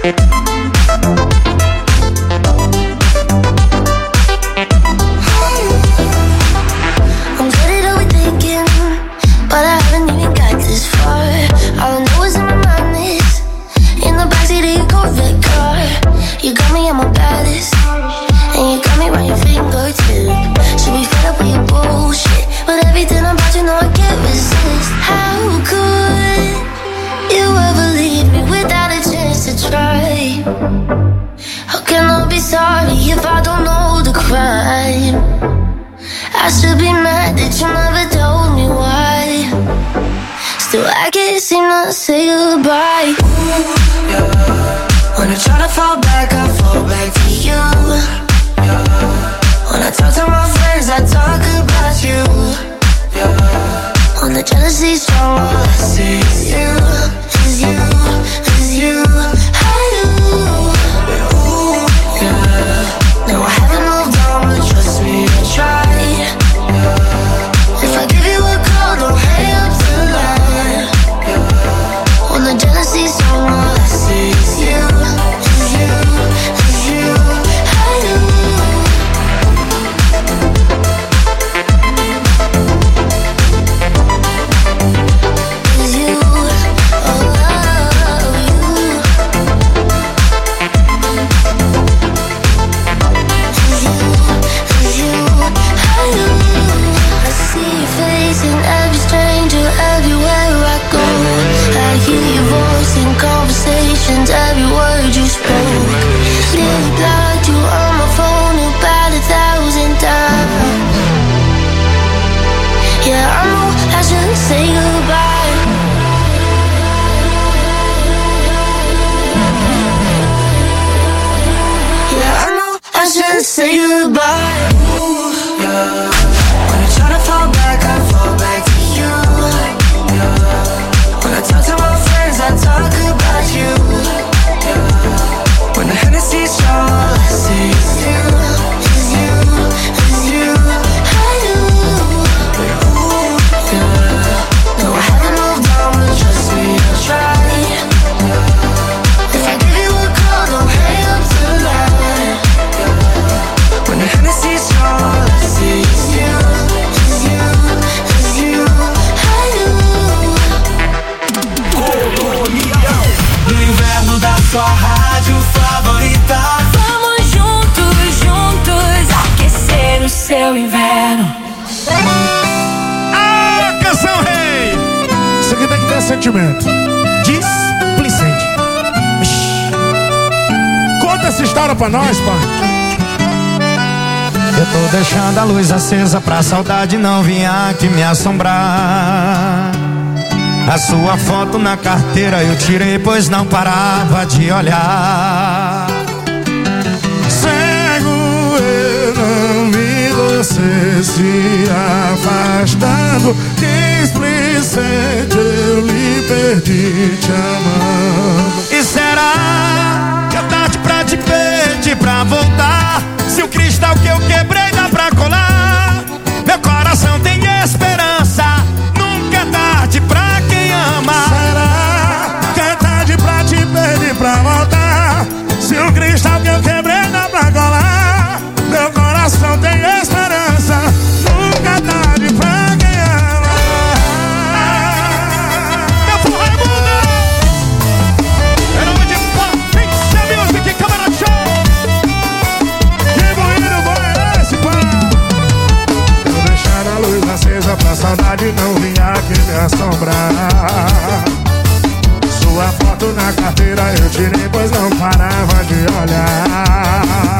Say goodbye. Ooh, yeah. When I try to fall back, I fall back to you. Yeah. When I talk to my friends, I talk about you. Yeah. When the jealousy's strong, all I see is you, is you, is you. I do. Ooh, yeah. No, I haven't moved on, but trust me, I tried. Yeah. If I give you a call, don't hang up tonight. When the jealousy's strong, all I see is you, is you, is you. I do. Is you, oh, love you. Is you, is you. I do. I see your face in every stranger, everywhere I go. I hear your voice in conversations, every word you spoke. Nearly blocked you on my phone about 1,000 times. Yeah, I know I shouldn't say goodbye. Yeah, I know I shouldn't say goodbye. Ooh, yeah. When I try to fall back, I fall back to you. Yeah. When I talk to my friends, I talk about you. Yeah. When the Hennessy's strong, all I see is you, is you, is you. I do. Ooh, yeah. No, I haven't moved on, but trust me, I tried. Yeah. If I give you a call, don't hang up tonight. Yeah. When the Hennessy's strong, all I see is you, is you, is you. I do. No inverno da sua rádio favorita. Vamos juntos, juntos, aquecer o seu inverno. Ah, canção rei! Isso aqui tem que ter sentimento. Displicente. Conta essa história pra nós, pai. Eu tô deixando a luz acesa pra saudade não vir aqui me assombrar. A sua foto na carteira eu tirei, pois não parava de olhar. Cego eu não vi você se afastando. Displicente eu lhe perdi te amando. E será que é tarde pra te pedir pra voltar? Se o cristal que eu quebrei dá pra colar. Meu coração tem esperança, nunca é tarde pra quem ama. Será que é tarde pra te pedir pra voltar? Se o cristal que eu quebrei dá pra colar. Meu coração tem esperança, nunca é tarde pra quem ama. Meu porra é mundo! É nome de Pixel Music, Câmara Show! Que bonito bom é esse, pá? Eu deixar a luz acesa pra saudade não vir aqui me assombrar. Sua foto na carteira eu tirei, pois não parava de olhar.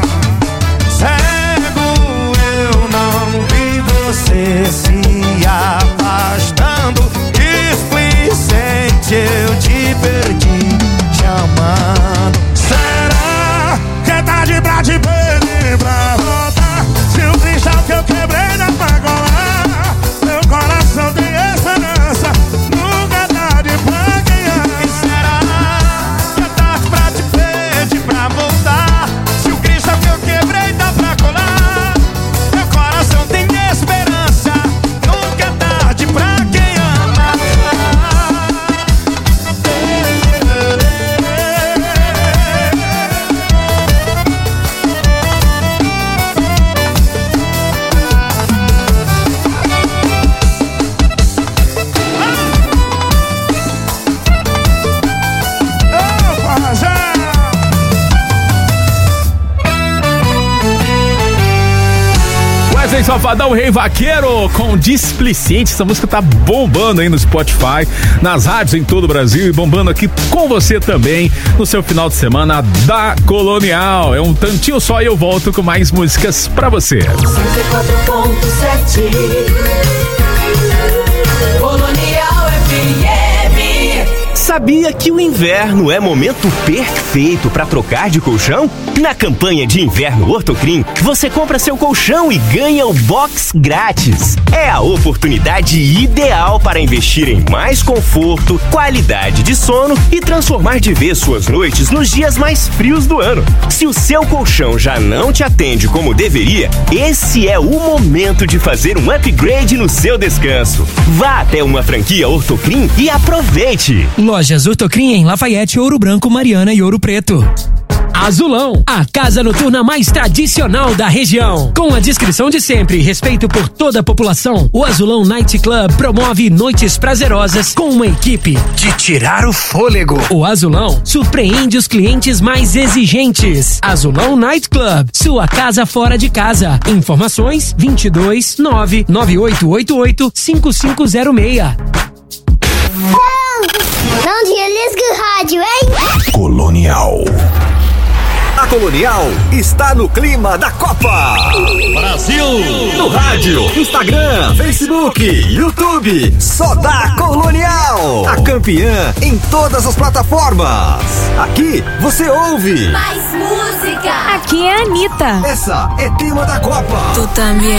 Cego eu não vi você se afastando. Displicente eu te perdi te amando. Será que é tarde pra te pedir pra voltar? Se o cristal que eu quebrei dá pra colar. Meu coração tem esperança, nunca é tarde pra quem ama. E será que é tarde pra te pedir pra voltar? Se o cristal que eu quebrei dá pra colar. Meu coração tem esperança, nunca é tarde Safadão, Rei Vaqueiro com Displicente. Essa música tá bombando aí no Spotify, nas rádios em todo o Brasil e bombando aqui com você também no seu final de semana da Colonial. É um tantinho só e eu volto com mais músicas pra você. 104.7 Colonial FM. Sabia que o inverno é momento perfeito para trocar de colchão? Na campanha de inverno Ortocrim, você compra seu colchão e ganha o box grátis. É a oportunidade ideal para investir em mais conforto, qualidade de sono e transformar de vez suas noites nos dias mais frios do ano. Se o seu colchão já não te atende como deveria, esse é o momento de fazer um upgrade no seu descanso. Vá até uma franquia Ortocrim e aproveite! Lojas Ortocrim em Lafayette, Ouro Branco, Mariana e Ouro Preto. Azulão, a casa noturna mais tradicional da região. Com a descrição de sempre e respeito por toda a população, o Azulão Night Club promove noites prazerosas com uma equipe de tirar o fôlego. O Azulão surpreende os clientes mais exigentes. Azulão Night Club, sua casa fora de casa. Informações 22 99888 5506. Não desliga o rádio, hein? Colonial. A Colonial está no clima da Copa. Brasil! No rádio, Instagram, Facebook, YouTube. Só dá Colonial. A campeã em todas as plataformas. Aqui você ouve Mais música. Aqui é a Anitta. Essa é tema da Copa. Tu também.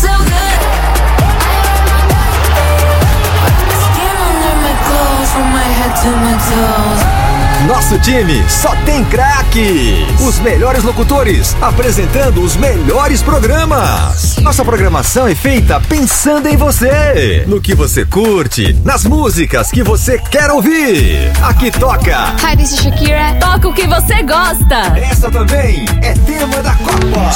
Nosso time só tem craques. Os melhores locutores apresentando os melhores programas. Nossa programação é feita pensando em você, no que você curte, nas músicas que você quer ouvir. Aqui toca Hi, this is Shakira. Toca o que você gosta. Essa também é tema da Copa.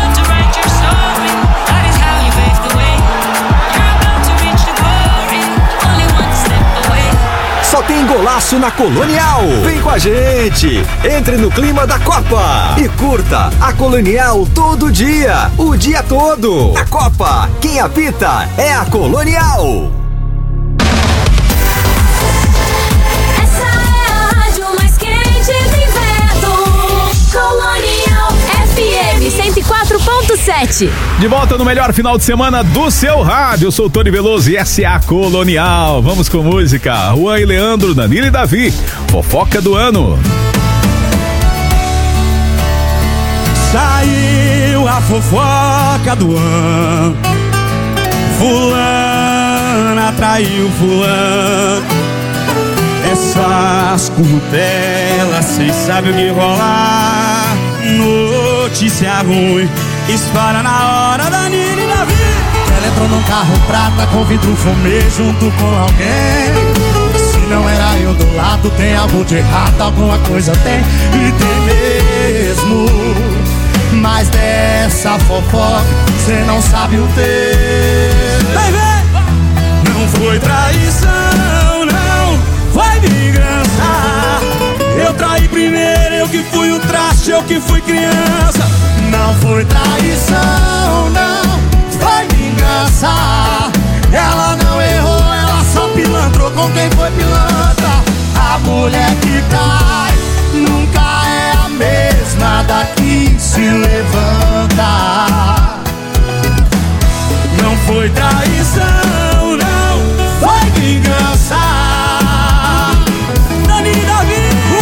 Só tem golaço na Colonial. Vem com a gente. Entre no clima da Copa e curta a Colonial todo dia, o dia todo. A Copa, quem apita é a Colonial. Essa é a rádio mais quente do inverno. Colonial FM 104.7. De volta no melhor final de semana do seu rádio. Eu sou o Tony Veloso e essa é a Colonial. Vamos com música. Juan e Leandro, Danilo e Davi. Fofoca do ano. Saiu a fofoca do ano. Fulana traiu fulano. Essas curtelas, cês sabem o que rolar. Notícia ruim espalha na hora da Nina e Davi. Ela entrou num carro prata com vidro fumê junto com alguém. Se não era eu do lado, tem algo de errado, alguma coisa tem. E tem mesmo. Mas dessa fofoca cê não sabe o texto. Vai ver! Não foi traição, não foi vingança. Eu traí primeiro, eu que fui o traste, eu que fui criança. Não foi traição, não foi vingança. Ela não errou, ela só pilantrou com quem foi pilantra. A mulher que cai nunca é a mesma da que se levanta. Não foi traição, não foi vingança. Dani e Davi.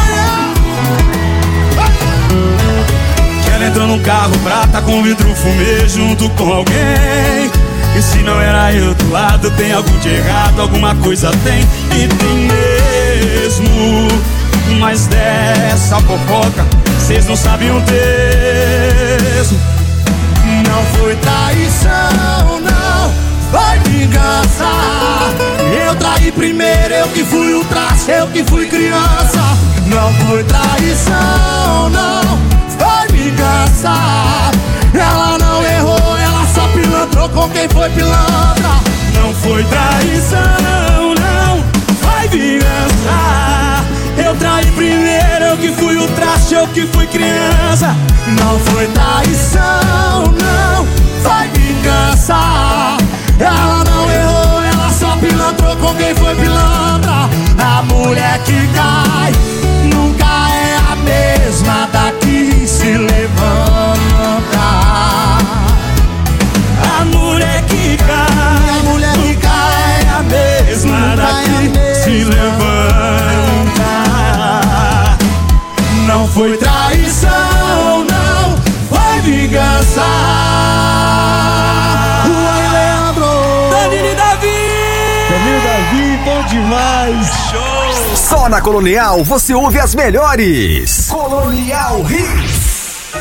Ela entrou num carro prata com vidro fumê junto com alguém. E se não era eu do lado, tem algo de errado, alguma coisa tem. E tem mesmo. Mas dessa fofoca cês não sabem o texto. Não foi traição, não foi vingança. Eu traí primeiro, eu que fui o traste, eu que fui criança. Não foi traição, não foi vingança. Ela não errou, ela só pilantrou com quem foi pilantra. Não foi traição, não foi vingança. Eu traí primeiro, eu que fui o traste, eu que fui criança. Não foi traição, não foi vingança. Ela não errou, ela só pilantrou com quem foi pilantra. A mulher que cai nunca é a mesma da que se levanta. A mulher que cai nunca é a mesma da que se levanta. Não foi traição, não foi vingança. Danilo Davi, bom demais. Show. Só na Colonial você ouve as melhores. Colonial Hits.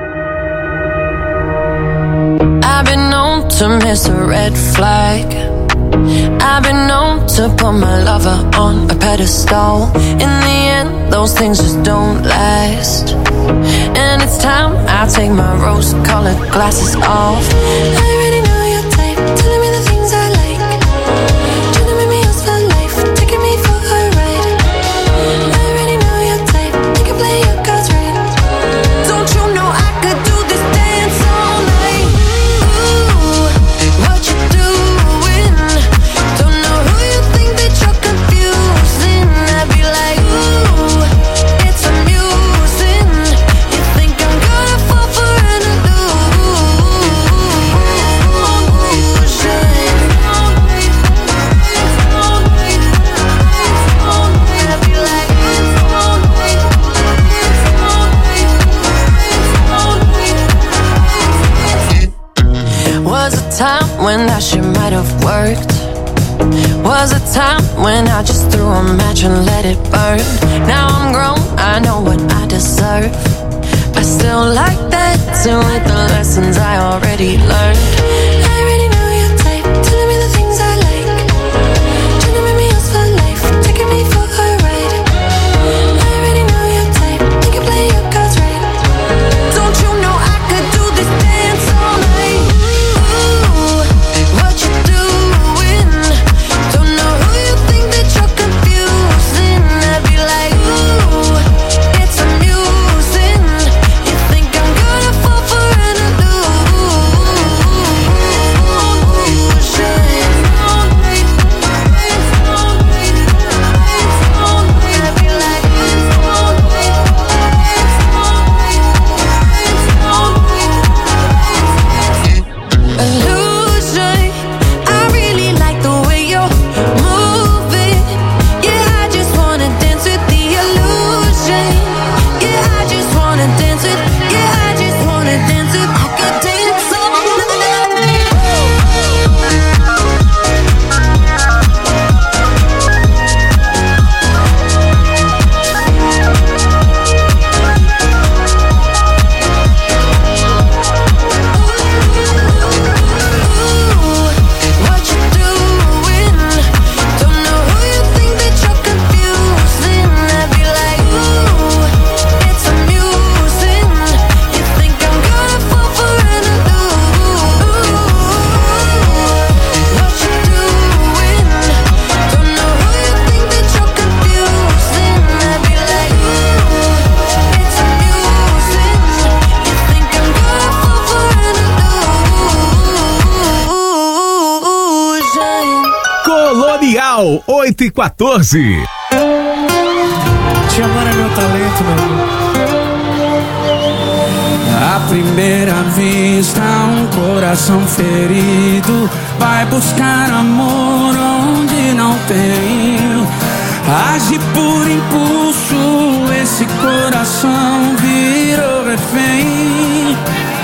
I've been known to miss a red flag. I've been known to put my lover on a pedestal. In the end, those things just don't last. And it's time I take my rose-colored glasses off. I already know your type, telling me the things I like. Trying to make me yours for life, taking me for a ride. I already know your type, you can play your cards right. Don't you know I could do this dance all night? Ooh, what you doing? Don't know who you think that you're confusing. I'd be like, ooh, it's amusing. You think I'm gonna fall for an Was a time when that shit might have worked. Was a time when I just threw a match and let it burn. Now I'm grown, I know what I deserve. I still like that, too, with the lessons I already learned. I already know your type, telling me the things I like. Trying to make me yours for life, taking me for a ride. I already know your type, you can play your cards right. Don't you know I could do this dance all night? Ooh, what you doing? Don't know who you think that you're confusing. I'd be like, ooh, it's amusing. You think I'm gonna fall for an Colonial 8h14. Te amar é meu talento, meu amor. À primeira vista, um coração ferido vai buscar amor onde não tem. Age por impulso, esse coração virou refém.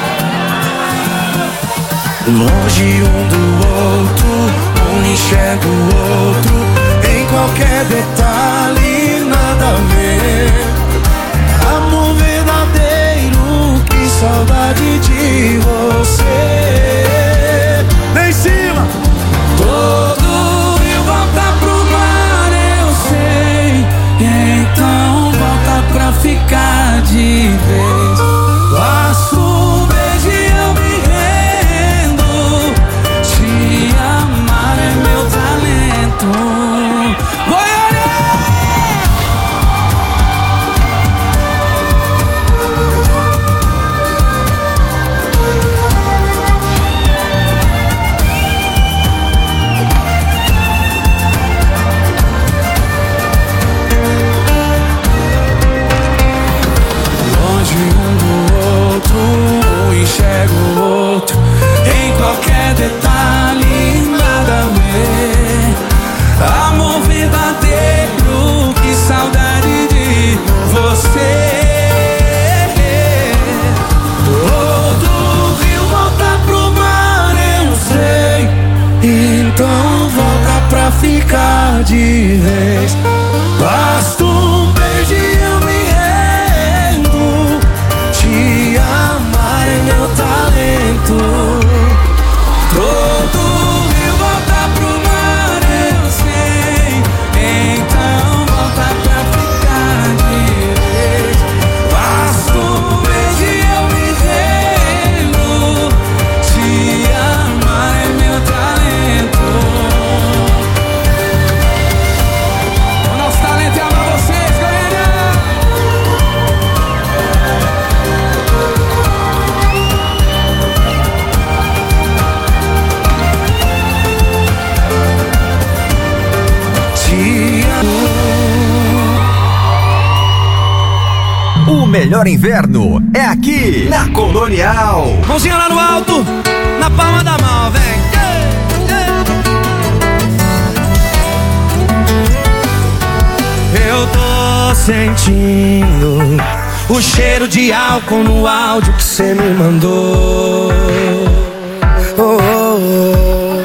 Longe um do outro, um enxerga o outro, em qualquer detalhe, nada a ver. Amor verdadeiro, que saudade de você. Vem em cima! Todo rio volta pro mar, eu sei. Então volta pra ficar de vez. Passo um beijo e eu me rendo. Te amar é meu talento. O melhor inverno é aqui na Colonial. Mãozinha lá no alto, na palma da mão, vem. Eu tô sentindo o cheiro de álcool no áudio que cê me mandou. Oh, oh, oh.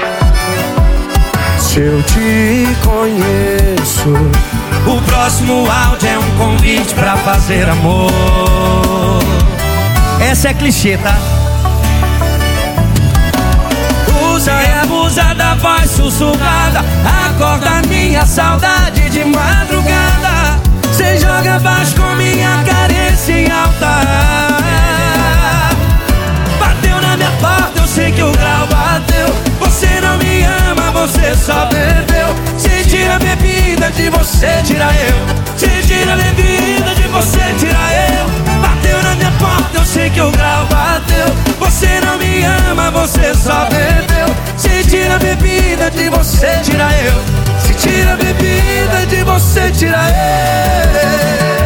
Se eu te conheço, o próximo áudio é um convite pra fazer amor. Essa é clichê, tá? Usa e abusa da voz sussurrada, acorda minha saudade de madrugada. Cê joga baixo com minha carência em alta. Bateu na minha porta, eu sei que o grau bateu. Você não me ama, você só bebeu. Se tira a bebida de você, tira eu. Se tira a bebida de você, tira eu. Bateu na minha porta, eu sei que o grau bateu. Você não me ama, você só bebeu. Se tira a bebida de você, tira eu. Se tira a bebida de você, tira eu.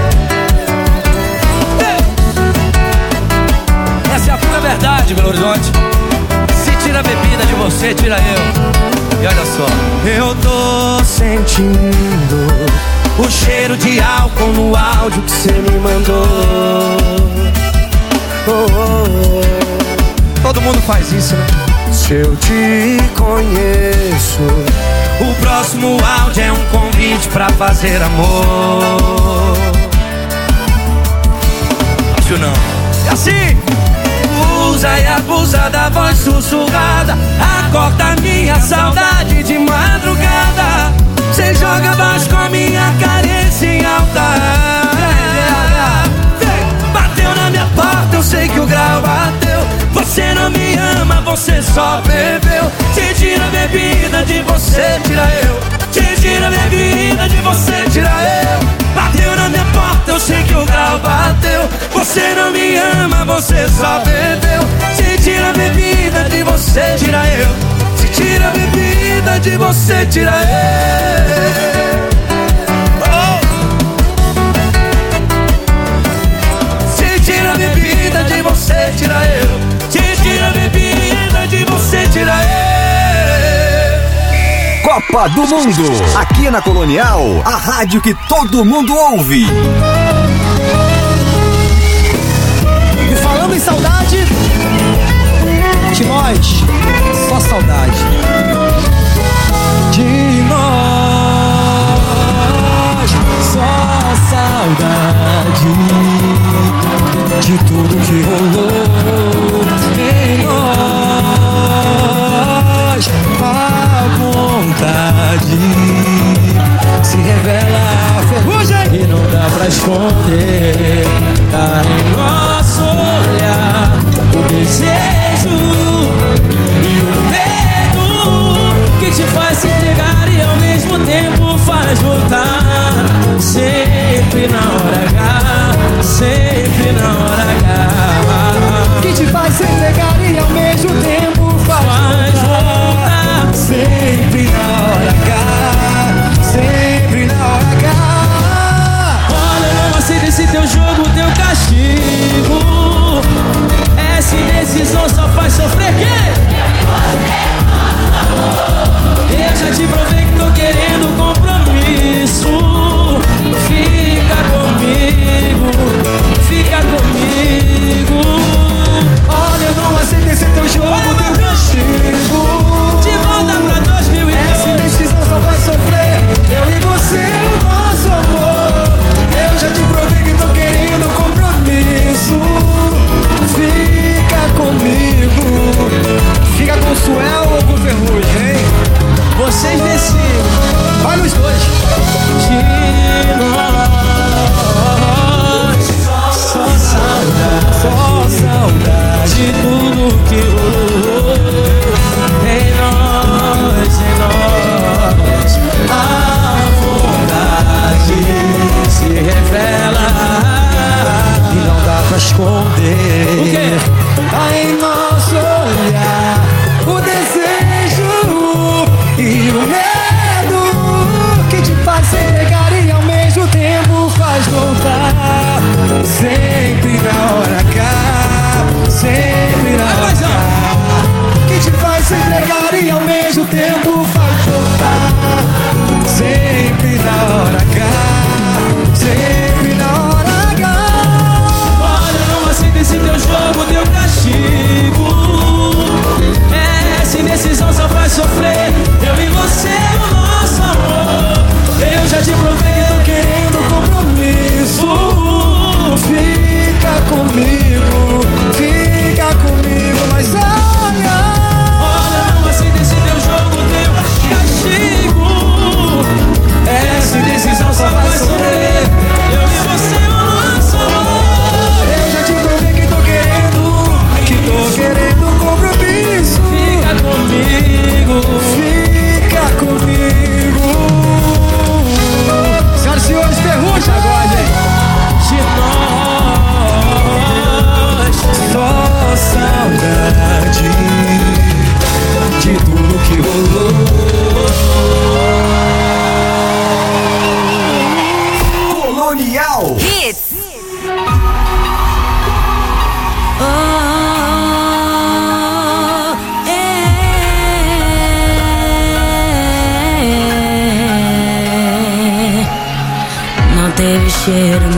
Essa é a pura verdade, Belo Horizonte. Se tira a bebida de você, tira eu. E olha só, eu tô sentindo o cheiro de álcool no áudio que cê me mandou. Oh, oh, oh. Todo mundo faz isso, né? Se eu te conheço, o próximo áudio é um convite pra fazer amor. Acho não. É assim. Usa e abusa da voz sussurrada, acorda minha saudade de madrugada. Cê joga baixo com minha carência em alta. Bateu na minha porta, eu sei que o grau bateu. Você não me ama, você só bebeu. Se tira a bebida de você, tira eu. Se tira a bebida de você, tira eu. Bateu na minha porta, eu sei que o grau bateu. Você não me ama, você só bebeu. Se tira a bebida de você, tira eu. Se tira a bebida de você, tira eu. Se tira a bebida de você, tira eu. Se tira a bebida de você, tira eu. Copa do Mundo, aqui na Colonial, a rádio que todo mundo ouve. E falando em saudade, de nós, só saudade. De nós, só saudade. De tudo que rolou em nós, a vontade se revela a ferrugem e não dá pra esconder. Tá em nosso olhar o desejo e o medo que te faz se entregar e ao mesmo tempo faz voltar. Sempre na hora H, sempre na hora H, que te faz se entregar e ao mesmo tempo faz voltar. Sempre na hora H, sempre na hora H. Olha, eu não aceito esse teu jogo, teu castigo. Essa indecisão só faz sofrer quem? Eu já te provei que tô querendo compromisso. Fica comigo, fica comigo. Olha, eu não aceito esse teu jogo, teu castigo. De volta pra 2002. Essa indecisão só vai sofrer. Eu e você, o nosso amor. Eu já te provei que tô querendo compromisso. Fica comigo. Fica com o Suel ou com o Ferrugem, hein? Vocês decidem. Vai nos dois. De nós, só saudade de tudo que rolou em nós, a vontade se revela e não dá pra esconder. O quê? Tá em nosso olhar o desejo e o medo que te faz se entregar e ao mesmo tempo faz voltar.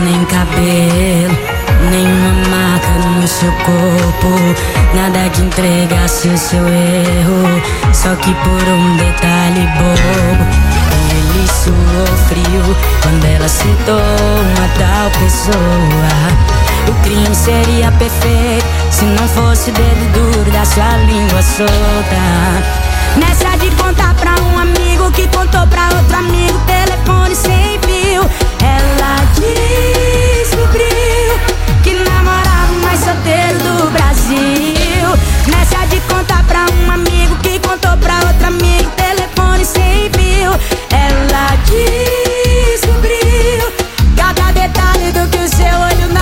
nem cabelo, nenhuma marca no seu corpo, nada que entregasse o seu erro, só que por um detalhe bobo. Ele suou frio quando ela citou uma tal pessoa. O crime seria perfeito se não fosse o dedo duro da sua língua solta. Nessa de contar pra um amigo que contou pra outro amigo, telefone sem fio, ela descobriu que namorava o mais solteiro do Brasil. Nessa de contar pra um amigo que contou pra outro amigo, telefone sem fio, ela descobriu cada detalhe do que o seu olho não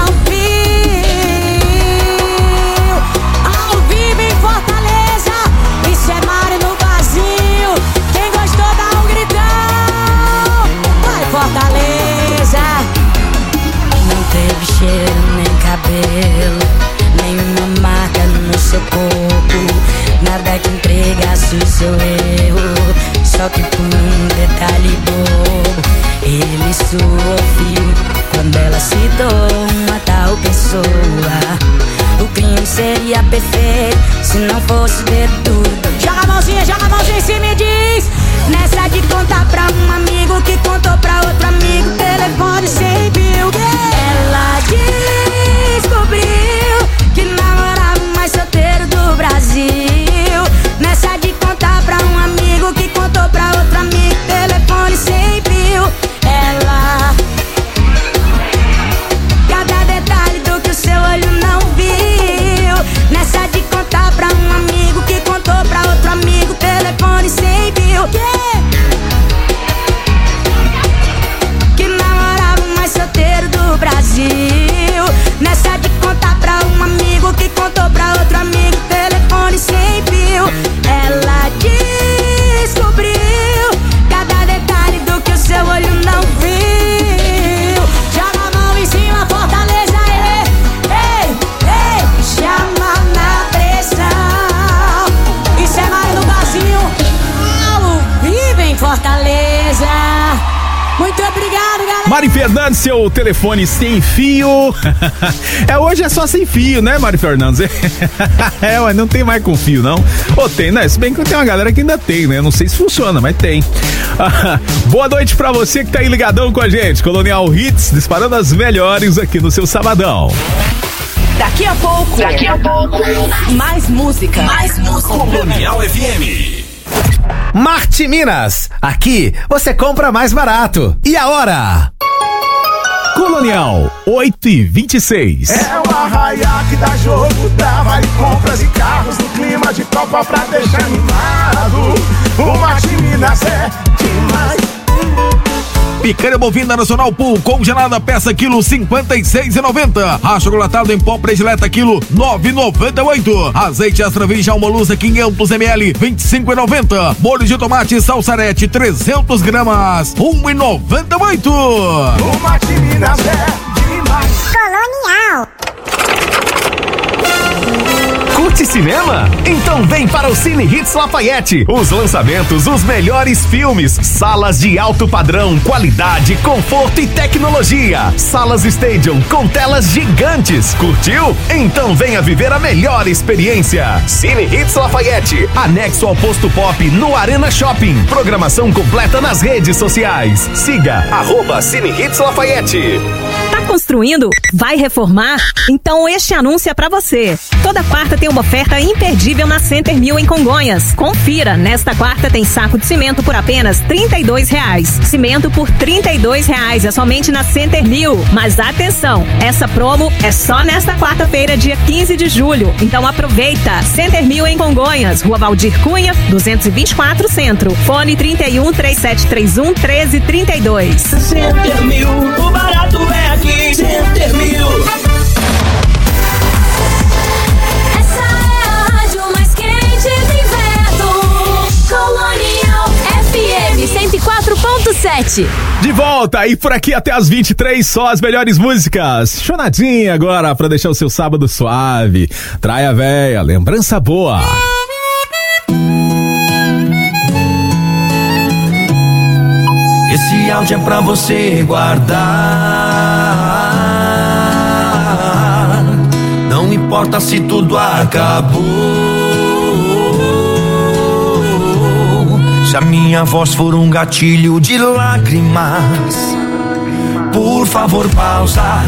viu. Ao vivo em Fortaleza, isso é Mário no vazio. Quem gostou dá um gritão. Vai Fortaleza. Não teve cheiro nem cabelo, nenhuma marca no seu corpo, nada que entregasse o seu erro, só que por um detalhe bobo. Ele suou frio quando ela citou uma tal pessoa. O crime seria perfeito se não fosse dedo duro. Joga a mãozinha em cima e diz. Nessa de contar pra um amigo que contou pra outro amigo, telefone sem fio. Ela descobriu que namorava o mais solteiro do Brasil. Nessa de contar pra um amigo que contou pra outro amigo, telefone sem fio. Ela, cada detalhe do que o seu olho não viu. Nessa de contar pra um amigo que contou pra outro amigo, telefone sem fio. Que namorava o mais solteiro do Brasil. Nessa de contar pra um amigo que contou pra outro amigo, telefone sem fio. Ela descobriu cada detalhe do que o seu olho não viu. Joga a mão em cima, Fortaleza, ei, chama na pressão. Isso é mais no Brasil, ao vivo em Fortaleza. Muito obrigado, galera. Mari Fernandes, seu telefone sem fio. Hoje é só sem fio, né, Mari Fernandes? Ué, não tem mais com fio, não. Ou tem, né? Se bem que tem uma galera que ainda tem, né? Não sei se funciona, mas tem. Boa noite pra você que tá aí ligadão com a gente. Colonial Hits, disparando as melhores aqui no seu sabadão. Daqui a pouco. Mais música. Colonial FM. Marte Minas, aqui você compra mais barato. E a hora? Colonial 8h26. É o arraiá que dá jogo, dá vale compras e carros no clima de Copa pra deixar animado. O Marte Minas é demais. Picanha bovina nacional Pool congelada, peça quilo 56,90. Racha chocolatado em pó predileta quilo 9,98. Azeite extra virgem Almolusa 500 ml 25,90. Molho de tomate salsarete 300 gramas 1,98. O Marte Minas é demais. Colonial. Curte cinema? Então vem para o Cine Hits Lafayette. Os lançamentos, os melhores filmes, salas de alto padrão, qualidade, conforto e tecnologia. Salas Stadium com telas gigantes. Curtiu? Então venha viver a melhor experiência. Cine Hits Lafayette, anexo ao Posto Pop no Arena Shopping. Programação completa nas redes sociais. Siga @Cine Hits Lafayette. Tá construindo? Vai reformar? Então este anúncio é pra você. Toda quarta tem uma oferta imperdível na Center Mill em Congonhas. Confira, nesta quarta tem saco de cimento por apenas R$32. Cimento por R$32 é somente na Center Mill. Mas atenção, essa promo é só nesta quarta-feira, dia 15 de julho. Então aproveita. Center Mill em Congonhas, Rua Valdir Cunha, 224 Centro. Fone 313731 1332. Center Mill, o barato é aqui. Center Mill. Colonial FM 104.7. De volta e por aqui até as 23, só as melhores músicas. Chonadinha agora pra deixar o seu sábado suave. Traia véia, lembrança boa. Esse áudio é pra você guardar. importa se tudo acabou. Se a minha voz for um gatilho de lágrimas, por favor pausa.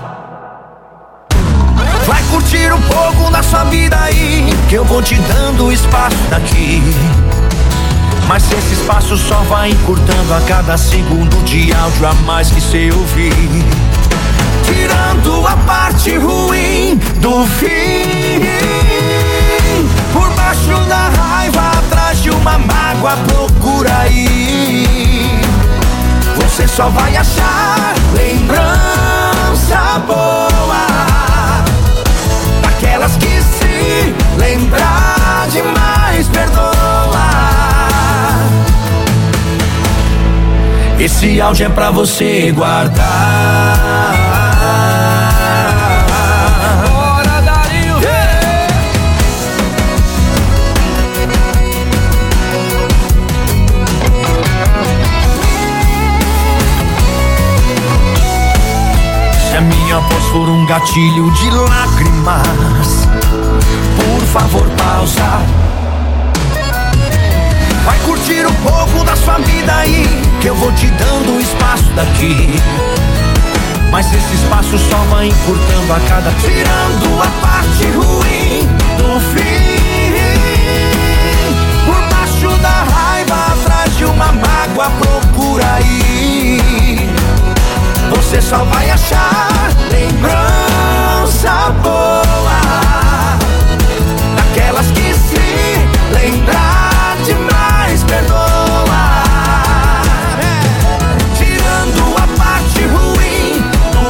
Vai curtir um pouco da sua vida aí, que eu vou te dando espaço daqui. Mas esse espaço só vai encurtando a cada segundo de áudio a mais que cê ouvir, tirando a parte ruim do fim. Por baixo da raiva, atrás de uma mágoa, procura aí. Você só vai achar lembrança boa, daquelas que se lembrar demais perdoa. Esse áudio é pra você guardar. Bora, Darinho! Se a minha voz for um gatilho de lágrimas, por favor pausa. Vai curtir um pouco da sua vida aí, que eu vou te dando espaço daqui. Mas esse espaço só vai encurtando a cada, tirando a parte ruim do fim. Por baixo da raiva, atrás de uma mágoa, procura aí. Você só vai achar lembrança boa, daquelas que se lembrar demais perdoa. Tirando a parte ruim do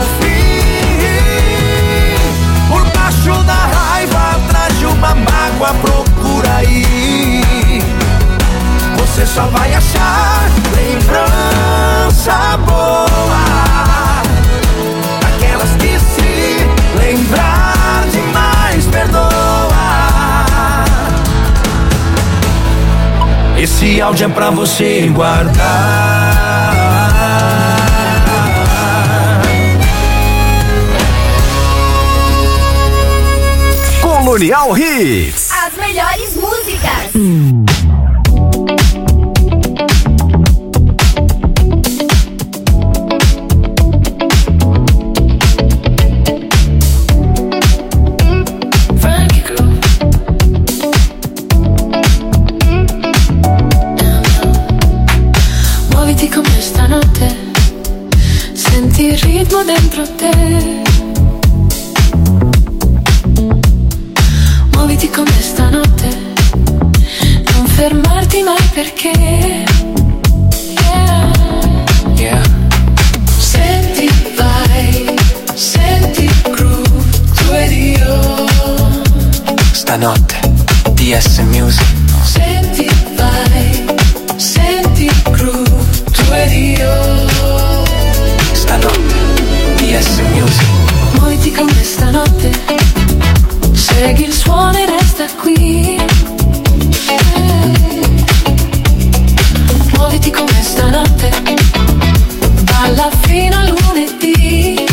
fim. Por baixo da raiva, atrás de uma mágoa, procura aí. Você só vai achar lembrança boa, daquelas que se lembrar demais perdoa. Esse áudio é pra você guardar. Colonial Hits. As melhores músicas. Muoviti con me stanotte, senti il ritmo dentro te. Muoviti con me stanotte, non fermarti mai perché. Yeah. Senti, vai, senti il groove, tu ed io. Stanotte, DS Music. Senti, vai, senti il groove, tu ed io. Stanotte, DS Music. Muoviti con me stanotte, segui il suono e resta qui. Muoviti con me stanotte, balla fino a lunedì.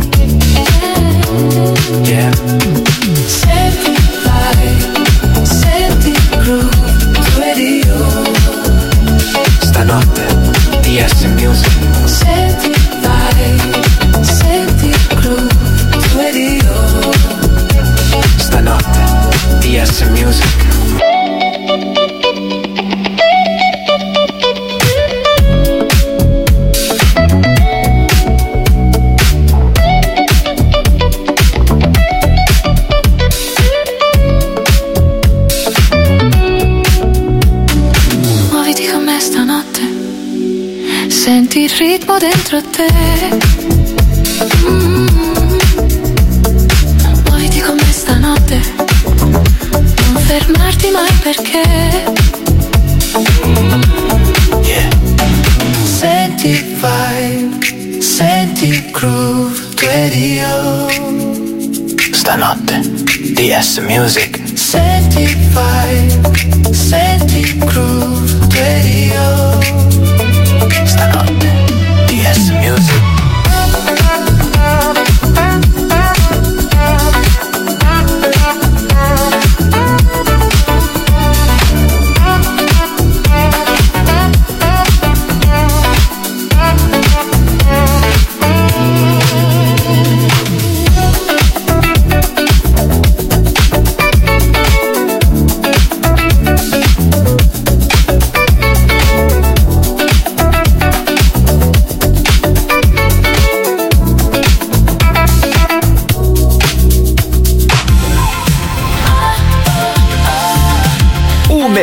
Yeah. Senti, vai, senti il groove, tu ed io. Stanotte, DS Music. Senti, vai, senti il groove, tu ed io. Stanotte, DS Music. Muoviti con me stanotte, senti il ritmo dentro te. Muoviti con me stanotte, non fermarti mai perché. Senti il vibe, senti il groove, tu ed io. Stanotte, DS Music. Senti il vibe, senti il groove, tu ed io. Stanotte, DS Music.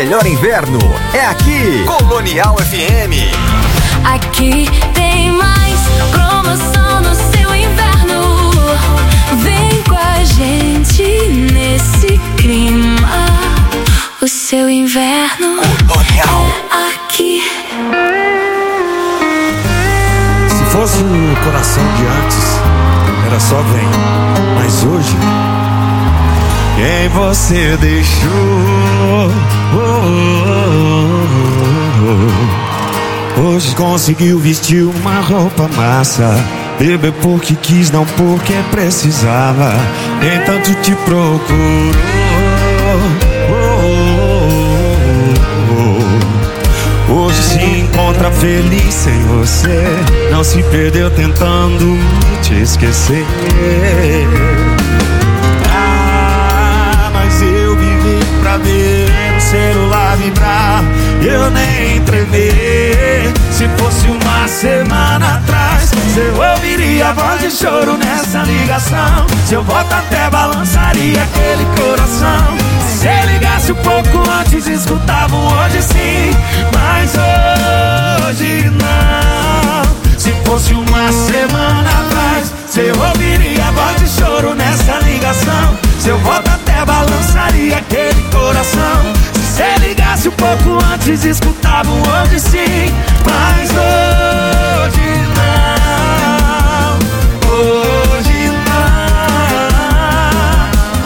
melhor inverno é aqui, Colonial FM. Aqui tem mais promoção no seu inverno. Vem com a gente nesse clima. O seu inverno Colonial aqui. Se fosse o coração de antes, era só vem. Mas hoje, quem você deixou? Hoje conseguiu vestir uma roupa massa. Beber porque quis, não porque precisava. Nem tanto te procurou. Hoje se encontra feliz sem você. Não se perdeu tentando te esquecer. Mas eu vivi pra ver o celular vibrar. Eu nem tremer. Se fosse uma semana atrás, eu ouviria a voz de choro nessa ligação. Seu voto até balançaria aquele coração. Se ligasse um pouco antes, escutava um hoje sim. Mas hoje não. Se fosse uma semana atrás, eu ouviria a voz de choro nessa ligação. Seu voto até balançaria aquele coração. Se ligasse um pouco antes, escutava um hoje sim. Mas hoje não. Hoje não.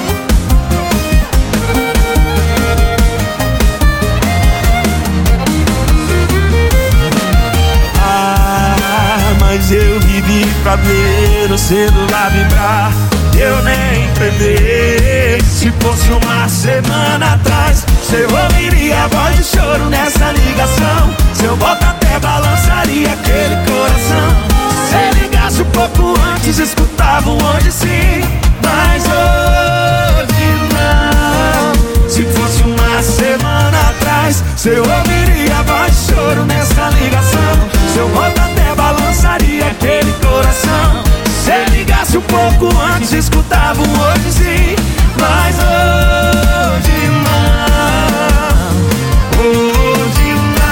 Mas eu vivi pra ver o celular vibrar. Eu nem entendi. Se fosse uma semana atrás, eu ouviria a voz de choro nessa ligação. Seu voto até balançaria aquele coração. Se ligasse um pouco antes, escutava um hoje sim. Mas hoje não. Se fosse uma semana atrás, eu ouviria a voz de choro nessa ligação. Seu voto até balançaria aquele coração. Se ligasse um pouco antes, escutava um hoje sim. Mas hoje não. Hoje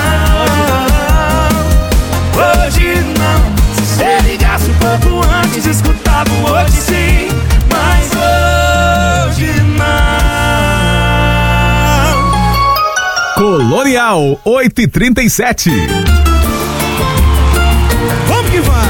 não. Hoje não. Se ligasse um pouco antes, escutava um hoje sim. Mas hoje não. Colonial 8h37. Vamos que vai!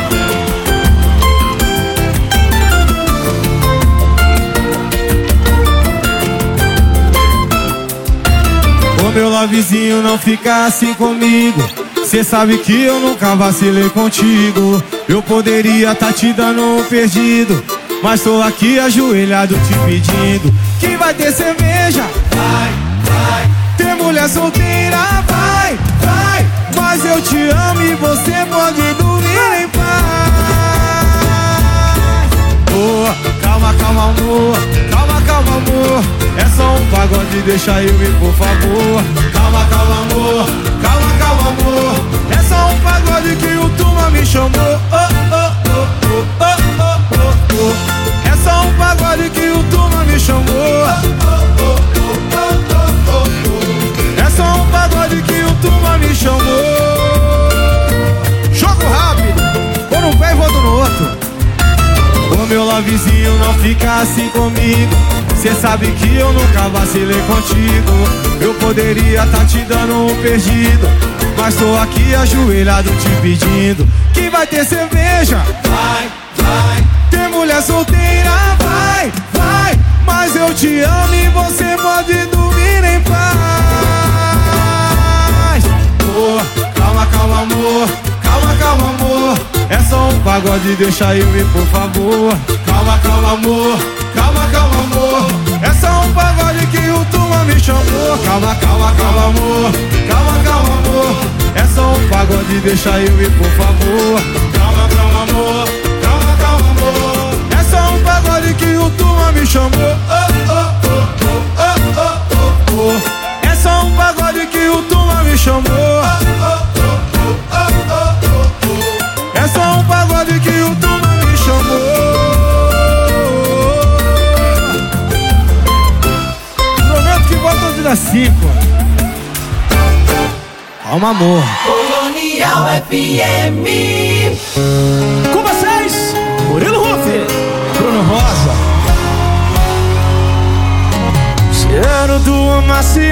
Ô meu lovezinho, não fica assim comigo. Cê sabe que eu nunca vacilei contigo. Eu poderia tá te dando um perdido, mas tô aqui ajoelhado te pedindo. Que vai ter cerveja? Vai, vai. Ter mulher solteira? Vai, vai. Mas eu te amo e você pode dormir em paz. Oh, calma, calma, amor. Calma, calma, amor. É só um pagode, deixa eu ir, por favor. Calma, calma, amor. Calma, calma, amor. É só um pagode que o Tuma me chamou. Oh, oh, oh, oh, oh, oh, oh, oh. É só um pagode que o Tuma me chamou. Oh, oh, oh, oh, oh, oh, oh. É só um pagode que o Tuma me chamou. Jogo rápido, vou num pé e vou no outro. Ô meu lovezinho, não fica assim comigo. Cê sabe que eu nunca vacilei contigo. Eu poderia tá te dando um perdido, mas tô aqui ajoelhado te pedindo. Que vai ter cerveja? Vai, vai. Ter mulher solteira? Vai, vai. Mas eu te amo e você pode dormir em paz. Oh, calma, calma, amor. Calma, calma, amor. É só um pagode, deixa eu ir, por favor. Calma, calma, amor. Calma, calma, amor. É só um pagode que o Tuma me chamou. Calma, calma, calma, amor. Calma, calma, amor. É só um pagode, deixa eu ir, por favor. Calma, calma, amor. Calma, calma, amor. É só um pagode que o Tuma me chamou. Oh, oh, oh, oh, oh, oh, oh. É só um pagode que o Tuma me chamou. Oh, oh, oh, oh, oh, oh, oh. É só um pagode que o Tuma me chamou. Prometo que volto a dizer assim, pô. Calma, amor. Colonial FM. Com vocês, Murilo Ruff, Bruno Rosa. Cheiro do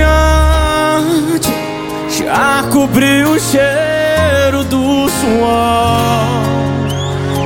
amaciante já cobriu o cheiro do suor.